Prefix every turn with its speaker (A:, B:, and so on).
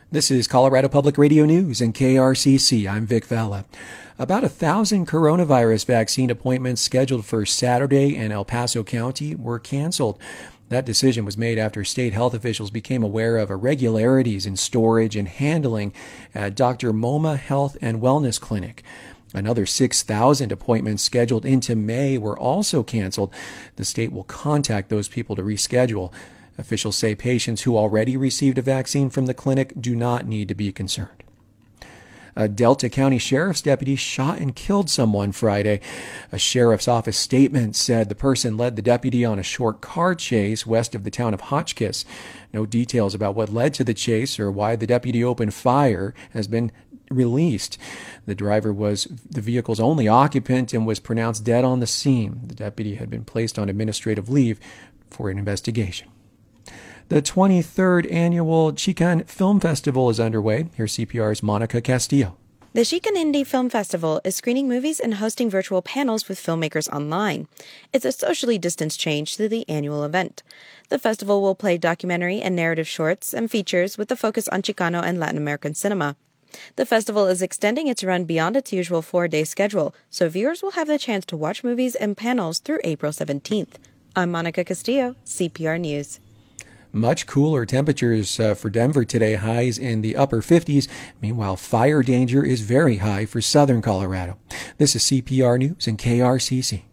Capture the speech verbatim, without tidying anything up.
A: This is Colorado Public Radio News and K R C C. I'm Vic Vela. About a thousand coronavirus vaccine appointments scheduled for Saturday in El Paso County were canceled. That decision was made after state health officials became aware of irregularities in storage and handling at Doctor Moma Health and Wellness Clinic. Another six thousand appointments scheduled into May were also canceled. The state will contact those people to reschedule. Officials say patients who already received a vaccine from the clinic do not need to be concerned. A Delta County Sheriff's deputy shot and killed someone Friday. A sheriff's office statement said the person led the deputy on a short car chase west of the town of Hotchkiss. No details about what led to the chase or why the deputy opened fire has been released. The driver was the vehicle's only occupant and was pronounced dead on the scene. The deputy had been placed on administrative leave for an investigation. The twenty-third annual Chican Film Festival is underway. Here's C P R's Monica Castillo.
B: The Chican Indie Film Festival is screening movies and hosting virtual panels with filmmakers online. It's a socially distanced change to the annual event. The festival will play documentary and narrative shorts and features with a focus on Chicano and Latin American cinema. The festival is extending its run beyond its usual four-day schedule, so viewers will have the chance to watch movies and panels through April seventeenth. I'm Monica Castillo, C P R News.
A: Much cooler temperatures uh, for Denver today, highs in the upper fifties. Meanwhile, fire danger is very high for southern Colorado. This is C P R News and K R C C.